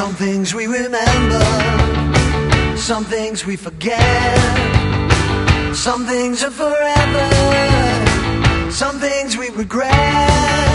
Some things we remember, some things we forget. Some things are forever, some things we regret.